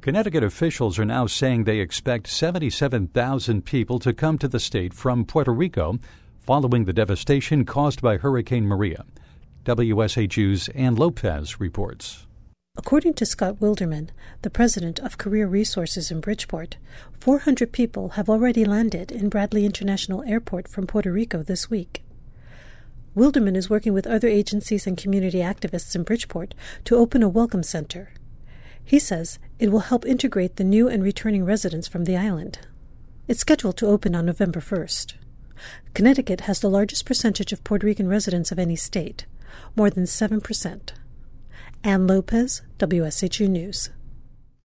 Connecticut officials are now saying they expect 77,000 people to come to the state from Puerto Rico following the devastation caused by Hurricane Maria. WSHU's Ann Lopez reports. According to Scott Wilderman, the president of Career Resources in Bridgeport, 400 people have already landed in Bradley International Airport from Puerto Rico this week. Wilderman is working with other agencies and community activists in Bridgeport to open a welcome center. He says it will help integrate the new and returning residents from the island. It's scheduled to open on November 1st. Connecticut has the largest percentage of Puerto Rican residents of any state, more than 7%. Ann Lopez, WSHU News.